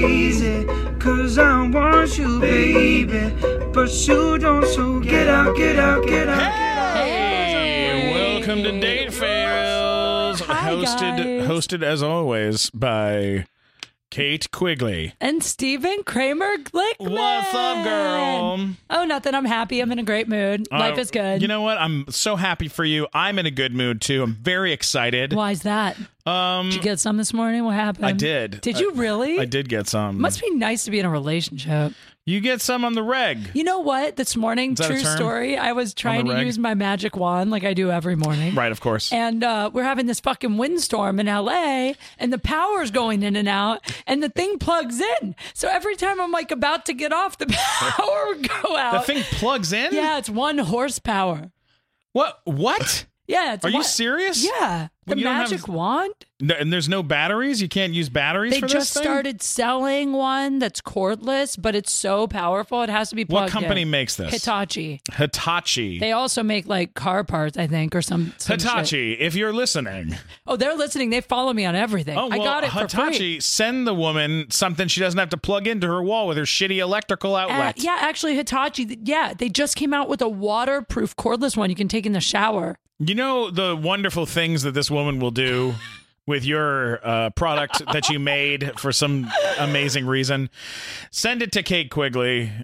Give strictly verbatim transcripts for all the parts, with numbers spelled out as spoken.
crazy, cause I want you, baby, but you don't, so get out, get out, get out. Hey, welcome to Date Fails, Hi, hosted guys. hosted as always by Kate Quigley. And Stephen Kramer Glickman. What's up, girl? Oh, nothing. I'm happy. I'm in a great mood. Life Uh, is good. You know what? I'm so happy for you. I'm in a good mood too. I'm very excited. Why is that? Um, Did you get some this morning? What happened? I did. Did you really? I did get some. Must be nice to be in a relationship. You get some on the reg. You know what? This morning, Is that a true term? story, I was trying to reg? use my magic wand like I do every morning. Right, of course. And uh, we're having this fucking windstorm in L A, and the power's going in and out, and the thing plugs in. So every time I'm like about to get off, the power would go out. The thing plugs in? Yeah, it's one horsepower. What? What? Yeah, it's Are you one- serious? Yeah, the Well, you don't have- magic wand. No, and there's no batteries? You can't use batteries They for just this thing? started selling one that's cordless, but it's so powerful it has to be plugged What company in. makes this? Hitachi. Hitachi. They also make like car parts, I think, or some, some shit. Hitachi, if you're listening. Oh, they're listening. They follow me on everything. Oh, well, I got it for Hitachi, free. send the woman something she doesn't have to plug into her wall with her shitty electrical Uh, outlet. yeah, actually, Hitachi. th- Yeah, they just came out with a waterproof cordless one you can take in the shower. You know the wonderful things that this woman will do with your uh, product that you made for some amazing reason? Send it to Kate Quigley.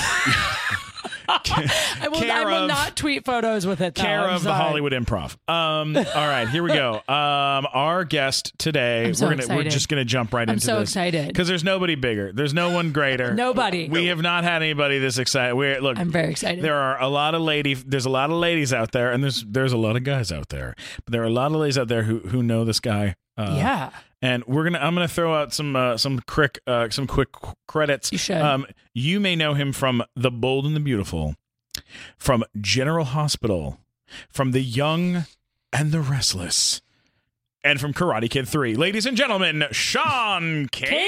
I will, I Care will of- not tweet photos with it, though. Care I'm of the sorry. Hollywood Improv. Um, all right, here we go. Um, our guest today, I'm so we're gonna we're excited. just gonna jump right I'm into so this excited. because there's nobody bigger. There's no one greater. Nobody. We have not had anybody this excited. We're look. I'm very excited. There are a lot of lady. There's a lot of ladies out there, and there's there's a lot of guys out there. But there are a lot of ladies out there who who know this guy. Uh, yeah. And we're gonna. I'm gonna throw out some uh, some quick uh, some quick credits. You should. Um, you may know him from The Bold and the Beautiful, from General Hospital, from The Young and the Restless, and from Karate Kid three. Ladies and gentlemen, Sean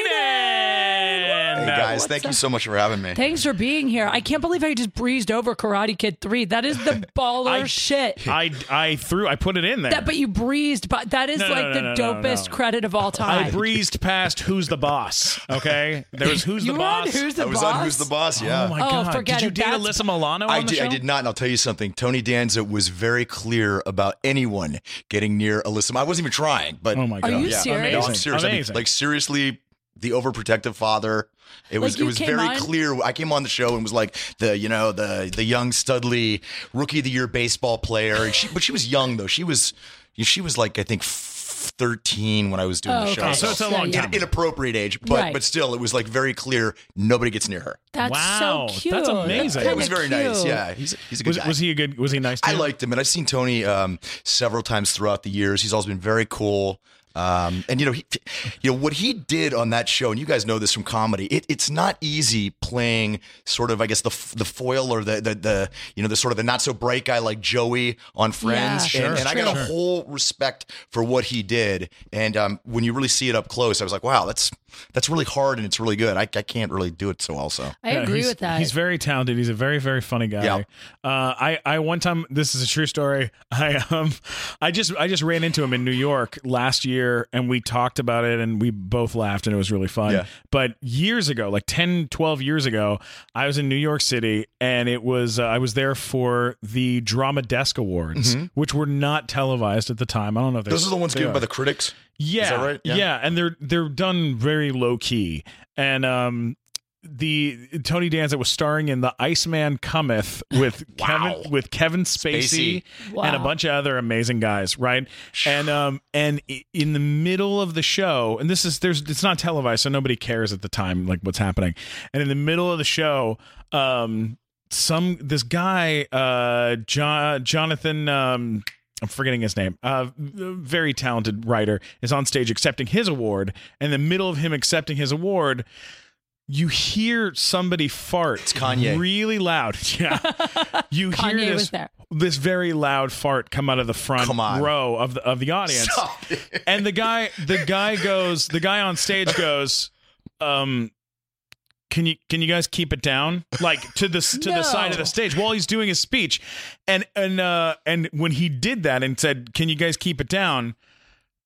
Kanan. Hey guys, What's thank you up? so much for having me. Thanks for being here. I can't believe I just breezed over Karate Kid three. That is the baller I- shit. I I threw. I put it in there. That, but you breezed, but that is No, no, like no, the no, no, dopest no. credit of all I time. breezed past Who's the Boss. Okay, there was Who's you the were on Boss. Who's the I was Boss? on Who's the Boss, yeah. Oh my Oh, god! forget Did you it. date That's- Alyssa Milano I on the did, show? I did not, and I'll tell you something. Tony Danza was very clear about anyone getting near Alyssa. I wasn't even trying, but Oh my god! Are you yeah, serious? No, I'm serious. I mean, Amazing. like seriously, the overprotective father. It was Like, you it was came very on- clear. I came on the show and was like the you know the the young Studley rookie of the year baseball player. And she, but she was young though. She was she was like I think thirteen when I was doing Oh, the show. okay. So it's a long Yeah, time. Inappropriate age, but Right. but still, it was like very clear. Nobody gets near her. That's Wow, so cute. that's amazing. That's It was kinda very nice. cute. Yeah, he's he's a good Was, guy. was he a good? Was he nice? To I you? liked him, and I've seen Tony um, several times throughout the years. He's always been very cool. Um, and you know, he, you know what he did on that show, and you guys know this from comedy. It, it's not easy playing sort of, I guess, the the foil or the the, the you know the sort of the not so bright guy like Joey on Friends. Yeah, and sure, and I got a sure. whole respect for what he did. And um, when you really see it up close, I was like, wow, that's that's really hard and it's really good. I, I can't really do it so well. So I Yeah, agree he's- with that. He's very talented. He's a very, very funny guy. Yeah. Uh, I, I one time, this is a true story. I, um, I just, I just ran into him in New York last year, and we talked about it, and we both laughed, and it was really fun. Yeah. But years ago, like ten, twelve years ago, I was in New York City, and it was, uh, I was there for the Drama Desk Awards, which were not televised at the time. I don't know if they- Mm-hmm. those are the ones they given are. by the critics. Yeah, that right? Yeah. Yeah. and they're they're done very low key. And um, the Tony Danza was starring in The Iceman Cometh with Wow. Kevin with Kevin Spacey, Spacey. and a Wow. bunch of other amazing guys, right? And um, and i- in the middle of the show, and this is there's it's not televised, so nobody cares at the time like what's happening. And in the middle of the show, um, some this guy, uh, John Jonathan. Um, I'm forgetting his name. Uh, very talented writer is on stage accepting his award. And in the middle of him accepting his award, you hear somebody fart. It's Kanye. really loud. Yeah, you hear Kanye this was there. this very loud fart come out of the front Come on. row of the of the audience. Stop it. And the guy, the guy goes, the guy on stage goes, um. Can you can you guys keep it down, like to the to No. the side of the stage while he's doing his speech, and and uh and when he did that and said, "Can you guys keep it down?"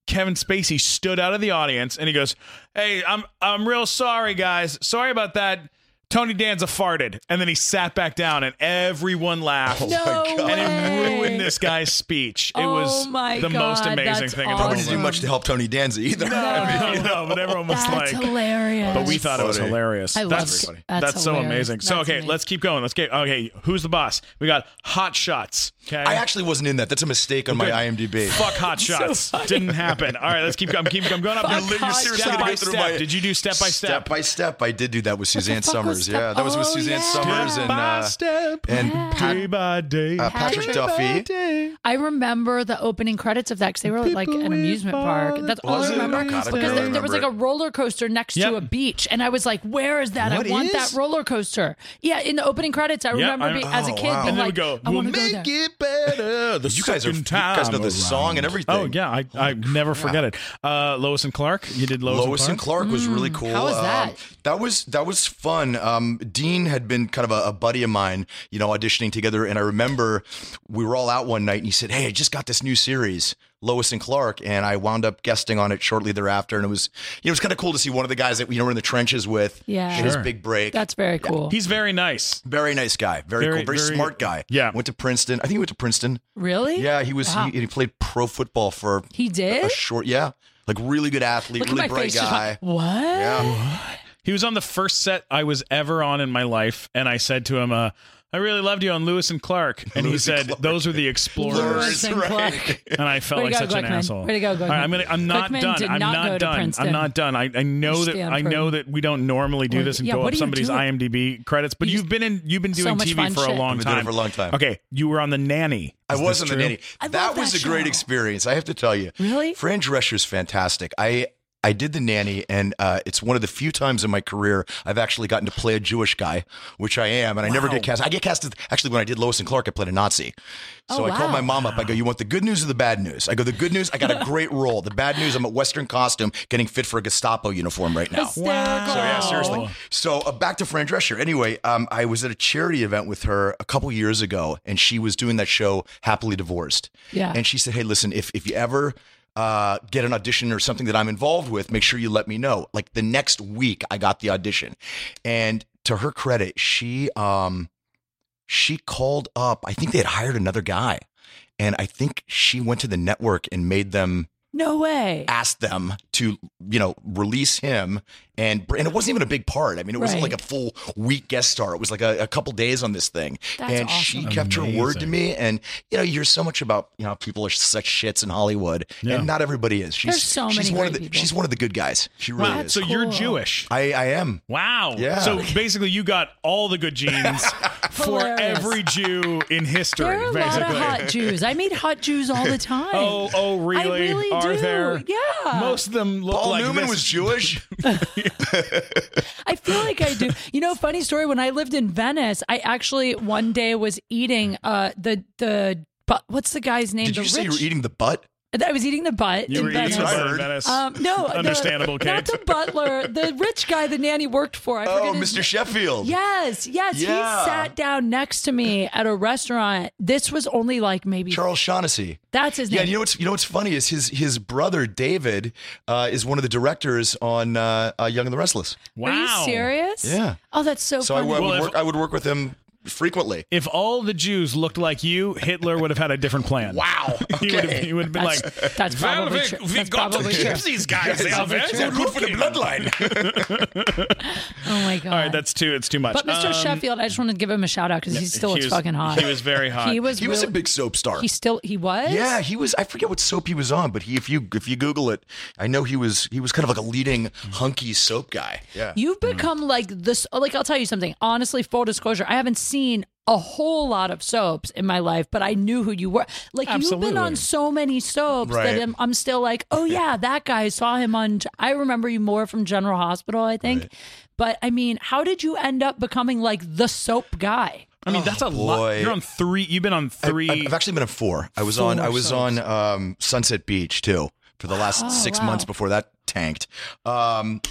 Kevin Spacey stood out of the audience and he goes, "Hey, I'm I'm real sorry, guys. Sorry about that. Tony Danza farted," and then he sat back down, and everyone laughed. No and it way. ruined this guy's speech. It Oh was my the God, most amazing that's thing. awesome. Probably didn't do much to help Tony Danza either. No, no, no, but everyone was That's like, hilarious. but we thought it was Funny. hilarious. I love that's it. that's, That's so hilarious. amazing. So That's okay, amazing. let's keep going. Let's get okay. Who's the boss? We got Hot Shots. Okay, I actually wasn't in that. That's a mistake on my Good. I M D B. fuck Hot Shots. Didn't happen. All right, let's keep going. Keep I'm going up. Fuck You're, you're Hot seriously Shots. step by Go through step. my- Did you do step by step? Step by step, I did do that with Suzanne fuck was Summers. step- Yeah, that was with Oh, Suzanne yeah. Summers Step and by uh, step and Yeah. Pat, day by day. uh, Patrick Patrick Duffy. Day. I remember the opening credits of that because they were at, like People an amusement with park. violence. That's all Was I it? remember. Oh, God, I because barely there, there was like remember a roller coaster next Yep. to a beach, and I was like, "Where is that? What I want is? that roller coaster." Yeah, in the opening credits, I remember I- being, as a oh, kid wow. being And then we like, go, "I we'll want to go make there." it better. The You guys are- second you guys know time the song and around. everything. Oh yeah, I I never forget it. Uh, Lois and Clark. You did Lois, Lois and Clark was really cool. how was that? Um, that was that was fun. Um, Dean had been kind of a, a buddy of mine, you know, auditioning together, and I remember we were all out one night, and he said, "Hey, I just got this new series, Lois and Clark," and I wound up guesting on it shortly thereafter, and it was, you know, it was kind of cool to see one of the guys that we you know were in the trenches with, Yeah. get his Sure. big break. That's very cool. He's very nice. Very nice guy, very, Very- cool, very, very- smart guy. yeah. Went to Princeton. I think he went to Princeton. Really? Yeah, he was. Wow. He, he played pro football for He did? a short. Yeah, like really good athlete, Look really at my bright face. just guy. like, what? Yeah. He was on the first set I was ever on in my life, and I said to him, uh, "I really loved you on Lewis and Clark," and Lewis he and said, Clark. "Those are the Explorers." Lewis and Right. Clark. And I felt Way like to go, such an Glickman. asshole. Way to go, All right, I'm gonna. I'm not Glickman done. did I'm not not go to done. Princeton. I'm not done. I, I know that. I Stanford. know that we don't normally do Or- this and yeah, go what up do you somebody's do? I M D B credits, but You you've just- been in. You've been so doing much T V fun for a shit. long I've been doing time. it for a long time. Okay, you were on The Nanny. I Is was this in the true? nanny. I That love was that a great show. experience. I have to tell you. Really? Fran Drescher's fantastic. I I did the nanny, and uh, it's one of the few times in my career I've actually gotten to play a Jewish guy, which I am, and I never Wow. get cast. I get cast as, actually when I did Lois and Clark, I played a Nazi. So Oh, I called wow. my mom up. I go, "You want the good news or the bad news?" I go, "The good news. I got a great role. The bad news, I'm a Western costume, getting fit for a Gestapo uniform right now." Hysterical. So yeah, seriously. So uh, back to Fran Drescher. Anyway, um, I was at a charity event with her a couple years ago, and she was doing that show Happily Divorced. Yeah. And she said, "Hey, listen, if if you ever uh, get an audition or something that I'm involved with, make sure you let me know." Like the next week, I got the audition, and to her credit, she um she called up. I think they had hired another guy, and I think she went to the network and made them. No way. Asked them to, you know, release him, and and it wasn't even a big part. I mean, it wasn't Right. like a full week guest star. It was like a, a couple days on this thing, That's and she awesome. kept her word to Amazing. me. And you know, you hear so much about you know people are such shits in Hollywood, Yeah. and not everybody is. She's There's so she's many one of great the people. she's one of the good guys. She really Wow. is. So you're Cool. Jewish. I I am. Wow. Yeah. So basically, you got all the good genes for Hilarious. every Jew in history. There are a basically. lot of hot Jews. I meet hot Jews all the time. Oh, oh, really? I really Are do. there? Yeah. Most of them look Paul like Newman this. was Jewish. I feel like I do. You know, funny story. When I lived in Venice, I actually one day was eating uh the the but what's the guy's name? Did the you say you were rich- eating the butt? I was eating the butt. You in were eating Venice. the That's what I butt in heard. Venice. Um, no, the- Understandable, Not Kate. the butler, the rich guy the nanny worked for. I Oh, forget his Mister name. Sheffield. Yes, yes. Yeah. He sat down next to me at a restaurant. This was only like maybe Charles Shaughnessy. that's his Yeah, name. and you know what's you know what's funny is his his brother David uh, is one of the directors on uh, uh, Young and the Restless. Wow. Are you serious? Yeah. Oh, that's so, So I, funny. would Well, if- work. I would work with him frequently. If all the Jews looked like you, Hitler would have had a different plan. Wow. He would have, he would have been That's- like, that's probably well, we, true. we That's got probably to true. keep these guys. They are very They're good for the looking." bloodline. Oh my god. All right, that's too. It's too much. But Mister Um, Sheffield, I just want to give him a shout out because he still he looks was- fucking hot. He was very hot. He was. He was a real- big soap star. He still. He was. Yeah, he was. I forget what soap he was on, but he if you if you Google it, I know he was he was kind of like a leading hunky soap guy. Yeah. You've become like this. Like I'll tell you something. Honestly, full disclosure, I haven't seen a whole lot of soaps in my life, but I knew who you were. Like you've Absolutely. been on so many soaps Right. that I'm, I'm still like, oh yeah, that guy. I saw him on. I remember you more from General Hospital, I think. Right. But I mean, how did you end up becoming like the soap guy? I mean, that's a lot. boy. You're on three. You've been on I- three. I've actually been on four. I was on Four I was soaps. on um, Sunset Beach too for the last Oh, six wow. months before that tanked. Um,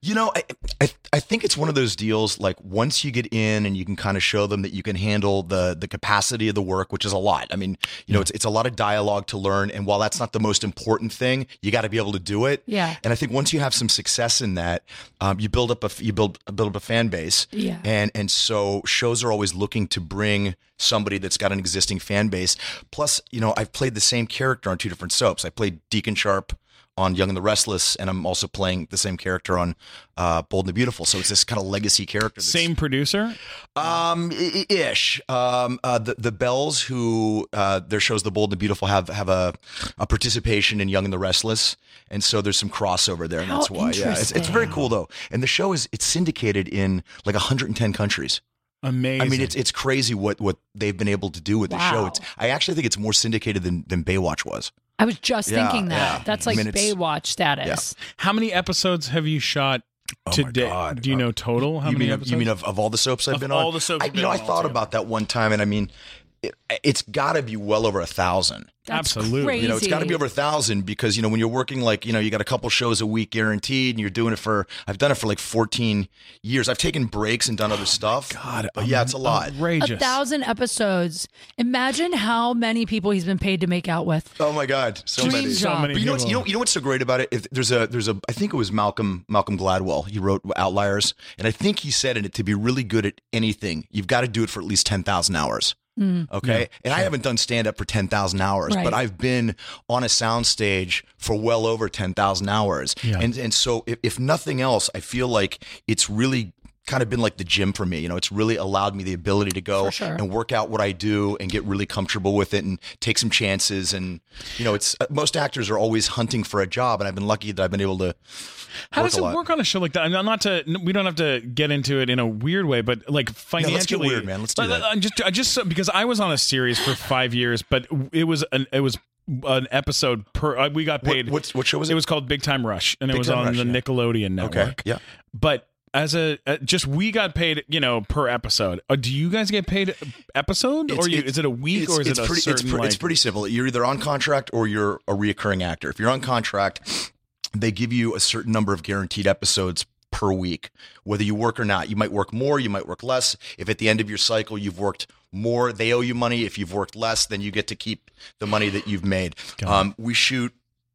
You know, I, I I think it's one of those deals. Like once you get in and you can kind of show them that you can handle the the capacity of the work, which is a lot. I mean, you know, it's it's a lot of dialogue to learn, and while that's not the most important thing, you got to be able to do it. Yeah. And I think once you have some success in that, um, you build up a you build build up a fan base. Yeah. And and so shows are always looking to bring somebody that's got an existing fan base. Plus, you know, I've played the same character on two different soaps. I played Deacon Sharp on Young and the Restless, and I'm also playing the same character on uh, Bold and the Beautiful. So it's this kind of legacy character. That's, Same producer? um, i- ish. Um, uh, the the Bells, who uh, their shows, The Bold and the Beautiful, have have a, a participation in Young and the Restless, and so there's some crossover there, and How that's why. Yeah, it's, it's very interesting. cool though, and the show is it's syndicated in like one hundred ten countries. Amazing. I mean, it's it's crazy what what they've been able to do with the show. Wow. It's I actually think it's more syndicated than than Baywatch was. I was just Yeah, thinking that. yeah. That's I like mean, it's- Baywatch status. How many episodes have you shot Oh to my date? God. Do you know total? How you many mean episodes? Of, you mean of, of all the soaps I've Of been on? all the soaps I, you've you know, been I on thought altogether. about that one time, and I mean, it, it's got to be well over a thousand. That's Absolutely. crazy. You know, it's got to be over a thousand because you know when you're working like you know you got a couple shows a week guaranteed, and you're doing it for. I've done it for like fourteen years. I've taken breaks and done other stuff. God, but yeah, it's a lot. Outrageous. A thousand episodes. Imagine how many people he's been paid to make out with. Oh my God, so Dream many. job. So many But you know, what's, you people. know, you know what's so great about it? If there's a, there's a, I think it was Malcolm, Malcolm Gladwell. He wrote Outliers, and I think he said in it to be really good at anything, you've got to do it for at least ten thousand hours. Okay, and I haven't done stand up for ten thousand hours, Right. but I've been on a soundstage for well over ten thousand hours, Yeah. and and so if, if nothing else, I feel like it's really kind of been like the gym for me. You know, it's really allowed me the ability to go For sure. and work out what I do and get really comfortable with it and take some chances. And, you know, it's uh, most actors are always hunting for a job. And I've been lucky that I've been able to How work does a it lot. work on a show like that? I'm not to. We don't have to get into it in a weird way, but like financially, let's get weird, man. Let's do that. I just, I just because I was on a series for five years, but it was an it was an episode per. uh, We got What, paid. what's, what show was it it? was called Big Time Rush, and it Big was Time on Rush, the yeah. Nickelodeon network. Okay. Yeah. But as a uh, just we got paid, you know, per episode. Uh, do you guys get paid episode, or It's- you, it's- is it a week, it's, or is it's it a pretty, certain? it's, pre- like, it's pretty simple. You're either on contract or you're a reoccurring actor. If you're on contract, they give you a certain number of guaranteed episodes per week, whether you work or not. You might work more, you might work less. If at the end of your cycle you've worked more, they owe you money. If you've worked less, then you get to keep the money that you've made. Um, we shoot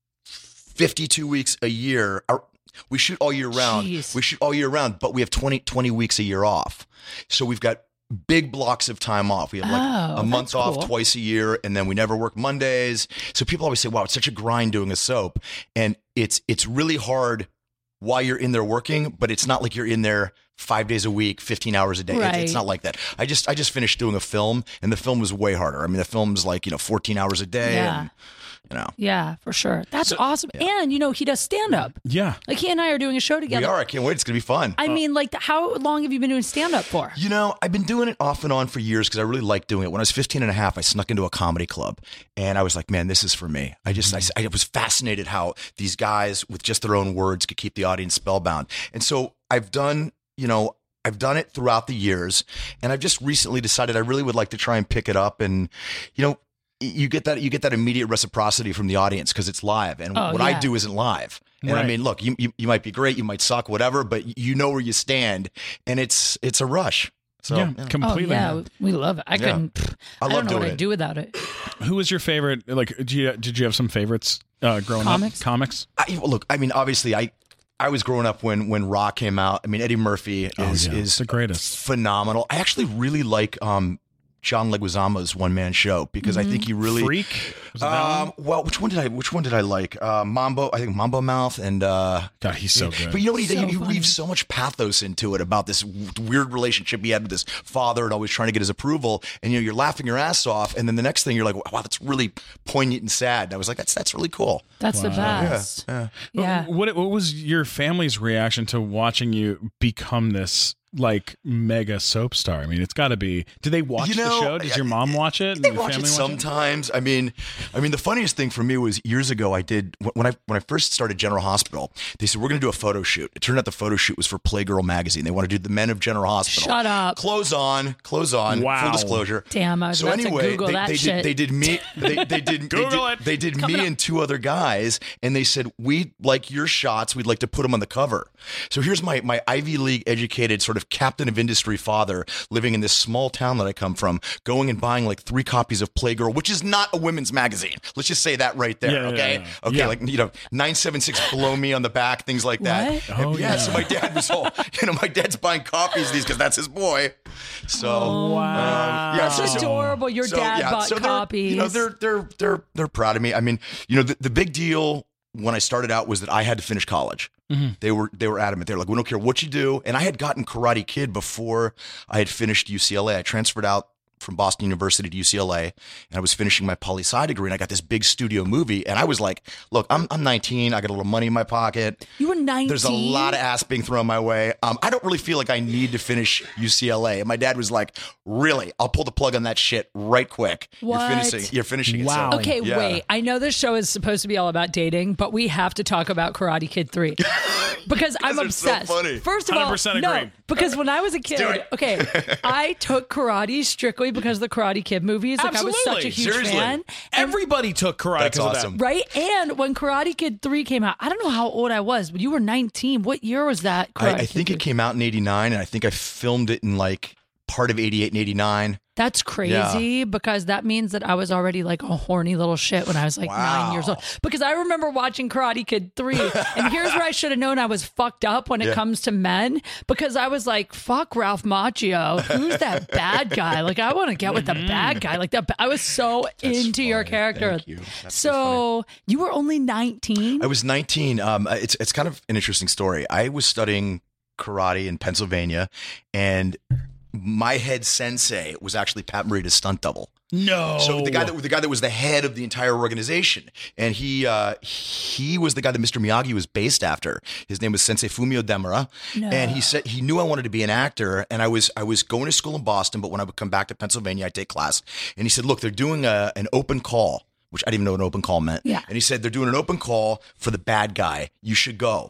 fifty-two weeks a year. Our- We shoot all year round. Jeez. We shoot all year round, but we have twenty, twenty weeks a year off. So we've got big blocks of time off. We have like Oh, a month that's off cool. twice a year, and then we never work Mondays. So people always say, "Wow, it's such a grind doing a soap," and it's it's really hard while you're in there working, but it's not like you're in there five days a week, fifteen hours a day. It- Right. it's not like that. I just I just finished doing a film, and the film was way harder. I mean, the film's like you know fourteen hours a day, Yeah. and you know. Yeah, for sure. That's awesome. And you know, he does stand up. yeah. Like he and I are doing a show together. We are. I can't wait. It's gonna be fun. I mean, like, how long have you been doing stand up for? You know, I've been doing it off and on for years because I really like doing it. When I was fifteen and a half, I snuck into a comedy club and I was like, man, this is for me. I just, I, I was fascinated how these guys with just their own words could keep the audience spellbound. And so I've done, you know, I've done it throughout the years and I've just recently decided I really would like to try and pick it up. And, you know, you get that, you get that immediate reciprocity from the audience because it's live. And Oh, what I yeah. do isn't live. And I Right. mean, look, you, you, you might be great, you might suck, whatever, but you know where you stand and it's, it's a rush. So, yeah, yeah. Oh completely. yeah, we love it. I Yeah. couldn't. pff, I I, love don't know what doing I'd it. do without it. Who was your favorite? Like, did you did you have some favorites uh, growing Comics? up? Comics. I, well, look, I mean, obviously, I I was growing up when when Rock came out. I mean, Eddie Murphy is Oh, yeah. is the greatest. phenomenal. I actually really like um, John Leguizamo's one man show because I think he really. Freak. Was it that Um, one? well, which one did I? Which one did I like? Uh, Mambo, I think Mambo Mouth, and uh, God, he's so good. but you know what he did? So He, he funny. weaved so much pathos into it about this w- weird relationship he had with his father, and always trying to get his approval. And you know, you're laughing your ass off, and then the next thing you're like, "Wow, that's really poignant and sad." And I was like, "That's that's really cool." That's the best. Yeah. Yeah. What what was your family's reaction to watching you become this like mega soap star. I mean, it's got to be. Do they watch You know, the show? Does your mom watch it? They And your watch it family sometimes. I mean, I mean, the funniest thing for me was years ago. I did when I when I first started General Hospital. They said we're going to do a photo shoot. It turned out the photo shoot was for Playgirl magazine. They want to do the men of General Hospital. Shut up. Clothes on, clothes on. Wow. Full disclosure. Damn, I was so about to anyway, Google they, that they shit. did. They did me. They, they did. Google they did, it. They did Coming me up. and two other guys, and they said we like your shots. We'd like to put them on the cover. So here's my my Ivy League educated sort of captain of industry father living in this small town that I come from, going and buying like three copies of Playgirl, which is not a women's magazine. Let's just say that right there. Yeah, yeah, okay. yeah. Okay. Yeah. Like, you know, nine seven six below me on the back, things like that. What? And Oh, yeah, yeah. So my dad was all, you know, my dad's buying copies of these because that's his boy. So Wow. um, yeah, That's so- adorable. Your so, dad yeah, bought so they're, copies. You know, they're they're they're they're proud of me. I mean, you know, the, the big deal when I started out was that I had to finish college. Mm-hmm. They were they were adamant. They were like, we don't care what you do. And I had gotten Karate Kid before I had finished U C L A. I transferred out from Boston University to U C L A, and I was finishing my poli-sci degree, and I got this big studio movie, and I was like, look, I'm I'm nineteen, I got a little money in my pocket. You were nineteen. There's a lot of ass being thrown my way. Um, I don't really feel like I need to finish U C L A. And my dad was like, really? I'll pull the plug on that shit right quick. What? You're finishing You're finishing it. Wow. So, Okay, yeah. wait. I know this show is supposed to be all about dating, but we have to talk about Karate Kid three. Because I'm they're so obsessed. funny. First of all, one hundred percent no, agree. because when I was a kid, do it. okay, I took karate strictly because of the Karate Kid movies. Like Absolutely. I was such a huge Seriously. fan. And- Everybody took karate That's because awesome. of that. right? And when Karate Kid three came out, I don't know how old I was, but you were nineteen. What year was that? I, Karate I Kid think three? it came out in eighty-nine, and I think I filmed it in like part of eighty-eight and eighty-nine. That's crazy because that means that I was already like a horny little shit when I was like Wow. nine years old. Because I remember watching Karate Kid three, and here's where I should have known I was fucked up when it Yeah. comes to men. Because I was like, "Fuck Ralph Macchio, who's that bad guy? Like, I want to get with the bad guy. Like that." I was so into your funny. character. Thank you. That's so So you were only nineteen. I was nineteen. Um, it's it's kind of an interesting story. I was studying karate in Pennsylvania, and my head sensei was actually Pat Morita's stunt double. No. So the guy that the guy that was the head of the entire organization, and he uh, he was the guy that Mister Miyagi was based after. His name was Sensei Fumio Demura, No. and he said he knew I wanted to be an actor, and I was I was going to school in Boston, but when I would come back to Pennsylvania, I'd take class, and he said, "Look, they're doing a, an open call." Which I didn't even know what an open call meant. Yeah. And he said, they're doing an open call for the bad guy. You should go.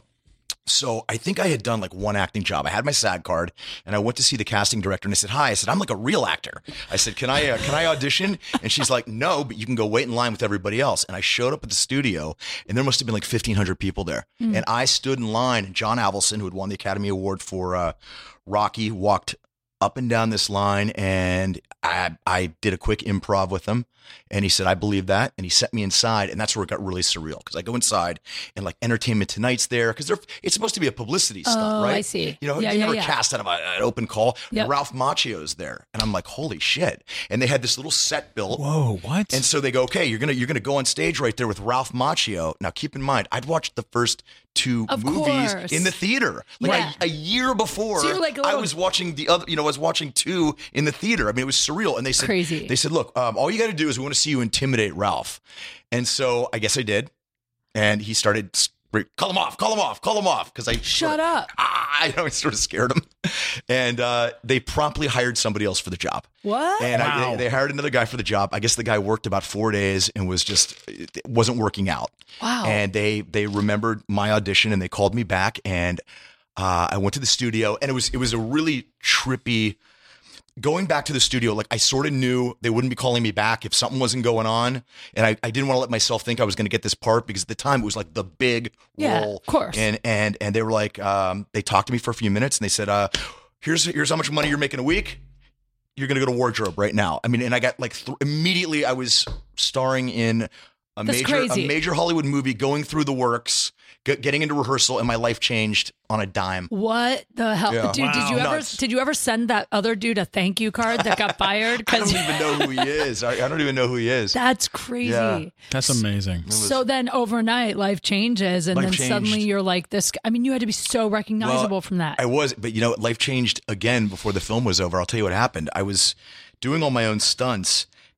So I think I had done like one acting job. I had my SAG card, and I went to see the casting director, and I said, "Hi." I said, "I'm like a real actor." I said, "Can I uh, can I audition?" And she's like, "No, but you can go wait in line with everybody else." And I showed up at the studio, and there must have been like fifteen hundred people there. And I stood in line, and John Avildsen, who had won the Academy Award for uh, Rocky, walked up and down this line, and I I did a quick improv with him. And he said, "I believe that." And he sent me inside, and that's where it got really surreal, because I go inside and like Entertainment Tonight's there, because they're it's supposed to be a publicity stunt, Oh, right? I see. You know, Yeah, you yeah, never yeah. cast out of a, an open call. Yep. Ralph Macchio's there, and I'm like, holy shit! And they had this little set built. Whoa, what? And so they go, "Okay, you're gonna you're gonna go on stage right there with Ralph Macchio." Now, keep in mind, I'd watched the first two Of movies course. in the theater, like Yeah. a, a year before. So you're like a I little- was watching the other, you know, I was watching two in the theater. I mean, it was surreal. And they said, Crazy. They said, "Look, um, all you got to do is we want to see you intimidate Ralph." And so I guess I did, and he started. Call him off! Call him off! Call him off! Because I Shut sort of- up. Ah, I know, I sort of scared him, and uh, they promptly hired somebody else for the job. What? And I, Wow. they, they hired another guy for the job. I guess the guy worked about four days and was just it wasn't working out. Wow. And they they remembered my audition, and they called me back, and uh, I went to the studio, and it was it was a really trippy. Going back to the studio, like I sort of knew they wouldn't be calling me back if something wasn't going on, and I, I didn't want to let myself think I was going to get this part, because at the time it was like the big Yeah, role. of course. And and and they were like, um, they talked to me for a few minutes, and they said, uh, "Here's here's how much money you're making a week. You're going to go to wardrobe right now." I mean, and I got like th- immediately I was starring in a That's major crazy. a major Hollywood movie, going through the works, get, getting into rehearsal, and my life changed on a dime. What the hell, Yeah. dude? Did you Wow. ever Nuts. did you ever send that other dude a thank you card that got fired? I don't even know who he is. I, I don't even know who he is. That's crazy. Yeah. That's amazing. So then overnight, life changes, and Life then changed. suddenly you're like this. I mean, you had to be so recognizable Well, from that. I was, but you know, life changed again before the film was over. I'll tell you what happened. I was doing all my own stunts,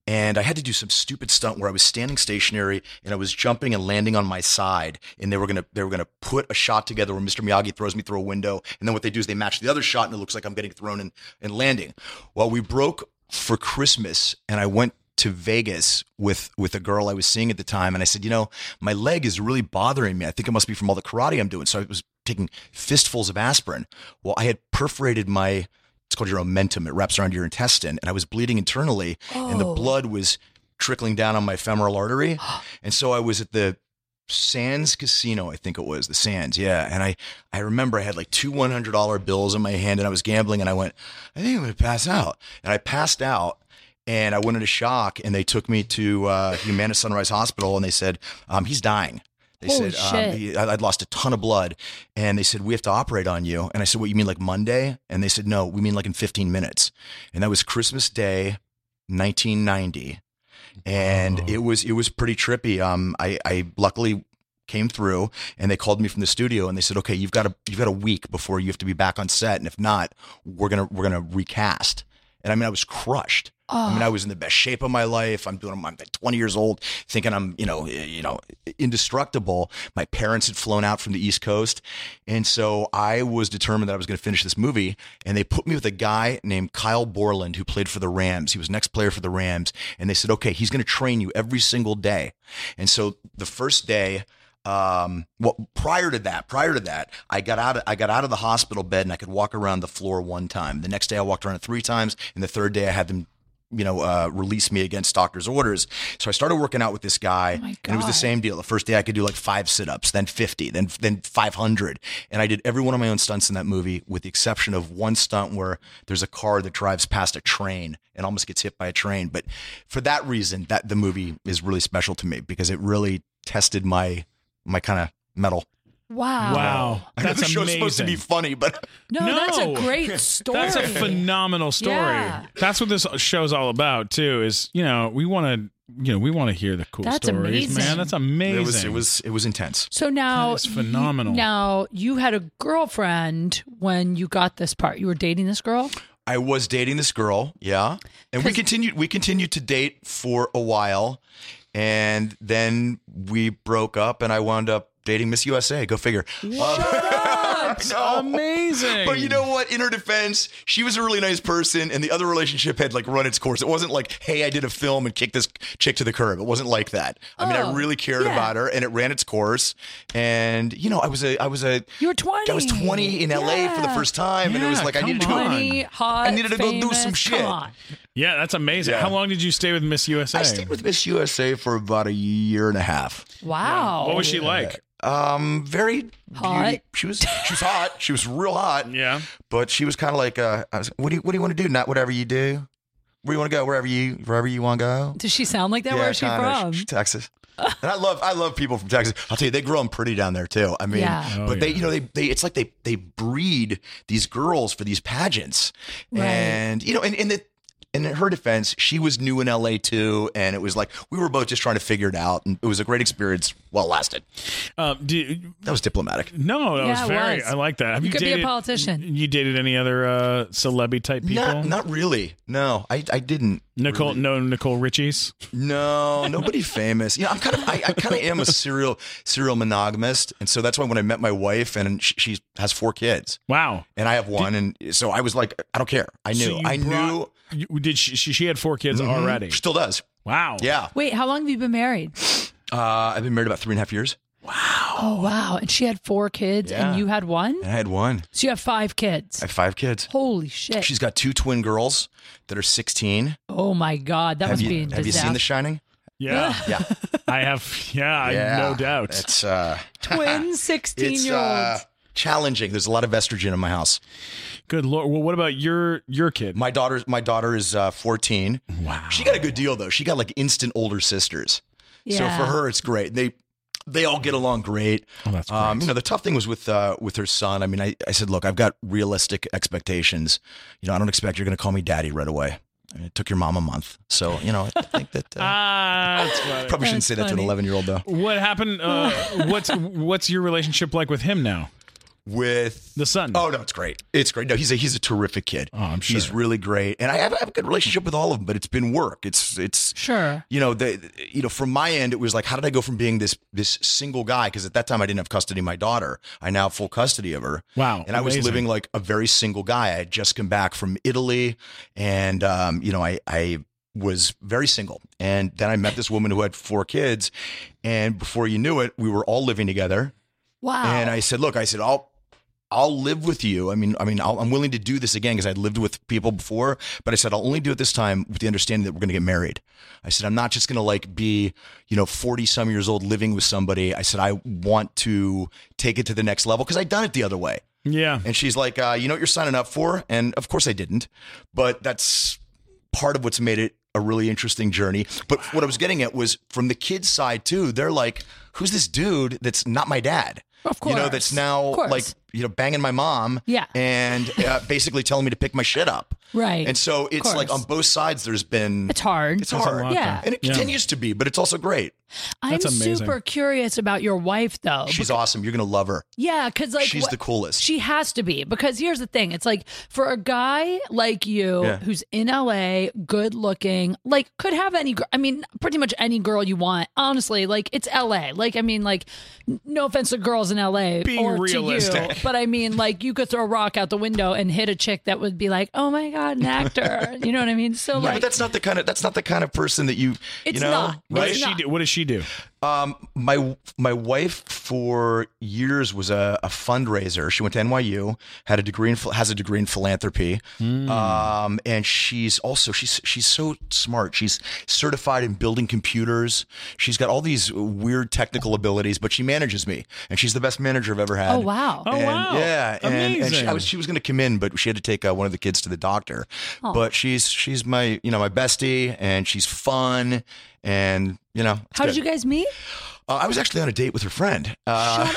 and I had to do some stupid stunt where I was standing stationary and I was jumping and landing on my side, and they were gonna they were gonna put a shot together where Mister Miyagi throws me through a window, and then what they do is they match the other shot, and it looks like I'm getting thrown and, and landing. Well, we broke for Christmas, and I went to Vegas with with a girl I was seeing at the time, and I said, you know, my leg is really bothering me. I think it must be from all the karate I'm doing. So I was taking fistfuls of aspirin. Well, I had perforated my, it's called your omentum. It wraps around your intestine, and I was bleeding internally, Oh. and the blood was trickling down on my femoral artery. And so I was at the Sands Casino, I think it was the Sands. Yeah. And I, I remember I had like two one hundred dollar bills in my hand, and I was gambling, and I went, I think I'm going to pass out. And I passed out, and I went into shock, and they took me to uh, Humana Sunrise Hospital, and they said, um, he's dying. They Holy said, um, shit. he, I- I'd lost a ton of blood, and they said, we have to operate on you. And I said, what, you mean like Monday? And they said, no, we mean like in fifteen minutes. And that was Christmas Day, nineteen ninety. And Oh. it was, it was pretty trippy. Um, I, I luckily came through, and they called me from the studio, and they said, okay, you've got a, you've got a week before you have to be back on set. And if not, we're going to, we're going to recast. And I mean, I was crushed. I mean, I was in the best shape of my life. I'm doing, I'm like twenty years old, thinking I'm, you know, you know, indestructible. My parents had flown out from the East Coast. And so I was determined that I was going to finish this movie. And they put me with a guy named Kyle Borland, who played for the Rams. He was next player for the Rams. And they said, okay, he's going to train you every single day. And so the first day, Um, well, prior to that, prior to that, I got out, of, I got out of the hospital bed, and I could walk around the floor one time. The next day I walked around it three times. And the third day I had them, you know, uh, release me against doctor's orders. So I started working out with this guy, Oh my and it was the God. same deal. The first day I could do like five sit-ups, then fifty, then, then five hundred. And I did every one of my own stunts in that movie, with the exception of one stunt where there's a car that drives past a train and almost gets hit by a train. But for that reason, that the movie is really special to me, because it really tested my, my kind of metal. Wow. Wow. I know That's the show's supposed to be amazing. funny, but No, that's a great story. That's a phenomenal story. Yeah. That's what this show's all about too. Is, you know, we want to, you know, we want to hear the cool That's stories, amazing. man. That's amazing. it was it was it was intense. So now, That is phenomenal. You, now you had a girlfriend when you got this part. You were dating this girl. I was dating this girl, yeah, and we 'Cause- continued we continued to date for a while, and then we broke up, and I wound up dating Miss U S A. Go figure. That's amazing. But you know what? In her defense, she was a really nice person, and the other relationship had like run its course. It wasn't like, hey, I did a film and kicked this chick to the curb. It wasn't like that. I mean, I Oh, really cared yeah. about her, and it ran its course. And you know, I was a, I was a, You were twenty. I was twenty in L A for the Yeah. first time, and it was Yeah, like I needed to come go. on. twenty, hot, I needed to go do famous. some shit. Come on. Yeah, that's amazing. Yeah. How long did you stay with Miss U S A? I stayed with Miss U S A for about a year and a half. Wow. What was she like? Um, very Hot? beauty- She was she was hot. She was real hot. Yeah. But she was kind of like, uh, I was, what do you what do you want to do? Not whatever you do. Where you want to go? Wherever you wherever you want to go. Does she sound like that? Where is she kinda. from? She- Texas. And I love I love people from Texas. I'll tell you, they grow them pretty down there too. I mean, Yeah. Oh, but they yeah. you know they they it's like they they breed these girls for these pageants, Right. and you know, and in the. And in her defense, she was new in L A too, and it was like we were both just trying to figure it out, and it was a great experience while it lasted. Um, do you- That was diplomatic. no, that Yeah, was it very. was. I like that. Have You you, could be a dated, politician. You dated any other uh, celebrity type people? Not, not really. No, I, I didn't. Nicole, really. no Nicole Richie's. No, nobody famous. You know, I'm kind of, I, I kind of am a serial, serial monogamist, and so that's why when I met my wife, and she, she has four kids, Wow. and I have one, and so I was like, I don't care. I knew, So you I knew. brought- You, did she, she? She had four kids Mhm. already. She still does. Wow. Yeah. Wait, how long have you been married? Uh, I've been married about three and a half years. Oh, wow. And she had four kids Yeah. and you had one? And I had one. So you have five kids. I have five kids. Holy shit. She's got two twin girls that are sixteen. Oh, my God. That Have must you, be a have you seen The disaster. Shining? Yeah. Yeah. I have. Yeah. I yeah. no doubt. It's uh, Twin it's sixteen-year-olds. uh, challenging. There's a lot of estrogen in my house. Good Lord. Well, what about your your kid? My daughter, my daughter is uh, fourteen. Wow. She got a good deal though. She got like instant older sisters. So Yeah. for her, it's great. They they all get along great. Oh, that's great. Um, you know, the tough thing was with uh, with her son. I mean, I, I said, look, I've got realistic expectations. You know, I don't expect you're going to call me daddy right away. I mean, it took your mom a month. So, you know, I think that uh, Ah, that's funny. probably shouldn't That's say that to an funny. eleven year old though. What happened? Uh, what's what's your relationship like with him now? with The son. Oh no, it's great. It's great. No, he's a he's a terrific kid. Oh, I'm He's sure. really great, and I have, I have a good relationship with all of them. But it's been work. It's it's Sure. You know, the you know, from my end, it was like, how did I go from being this this single guy? Because at that time, I didn't have custody of my daughter. I now have full custody of her. Wow, And I was amazing. living like a very single guy. I had just come back from Italy, and um, you know, I I. was very single. And then I met this woman who had four kids. And before you knew it, we were all living together. Wow. And I said, look, I said, I'll, I'll live with you. I mean, I mean, I'll, I'm willing to do this again because I'd lived with people before, but I said, I'll only do it this time with the understanding that we're going to get married. I said, I'm not just going to like be, you know, forty some years old living with somebody. I said, I want to take it to the next level because I'd done it the other way. Yeah. And she's like, uh, you know what you're signing up for? And of course I didn't, but that's part of what's made it a really interesting journey. But what I was getting at was from the kids' side too. They're like, who's this dude that's not my dad? Of course. You know, that's now Of course. like, you know, banging my mom. Yeah. And uh, basically telling me to pick my shit up. Right. And so it's like course. on both sides, there's been. It's hard. It's That's a hard. lot, Yeah. And it Yeah. continues to be, but it's also great. I'm That's amazing. super curious about your wife, though. She's awesome. You're going to love her. Yeah, because like She's what- the coolest. She has to be because here's the thing: it's like for a guy like you Yeah. who's in L A, good looking, like could have any. gr- I mean, pretty much any girl you want. Honestly, like it's L A. Like I mean, like n- no offense to girls in L A Being or to realistic. you, but I mean, like you could throw a rock out the window and hit a chick that would be like, oh my god, an actor. You know what I mean? So Yeah, like, but that's not the kind of that's not the kind of person that you It's you know not. What right. It's does she not. do? What does she do? Um, my my wife for years was a, a fundraiser. She went to N Y U, had a degree in ph- has a degree in philanthropy, um, and she's also she's she's so smart. She's certified in building computers. She's got all these weird technical abilities, but she manages me, and she's the best manager I've ever had. oh wow. Oh, And, wow. Yeah, and, and she, Amazing. I was she was going to come in, but she had to take uh, one of the kids to the doctor. But she's she's my you know my bestie, and she's fun, and you know. it's How good. did you guys meet? Uh, I was actually on a date with her friend. Uh,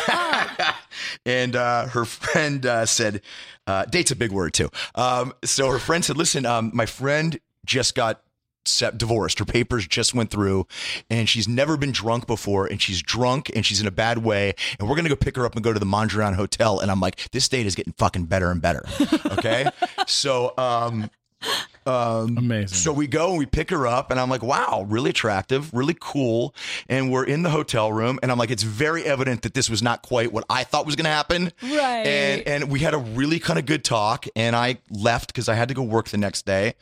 and uh, her friend uh, said, uh, date's a big word too. Um, so her friend said, listen, um, my friend just got set, divorced. Her papers just went through and she's never been drunk before. And she's drunk and she's in a bad way. And we're going to go pick her up and go to the Mondrian Hotel. And I'm like, this date is getting fucking better and better. Okay. so, um, Um, Amazing. So we go and we pick her up, and I'm like, wow, really attractive, really cool. And we're in the hotel room, and I'm like, it's very evident that this was not quite what I thought was going to happen. Right. And and we had a really kind of good talk, and I left because I had to go work the next day.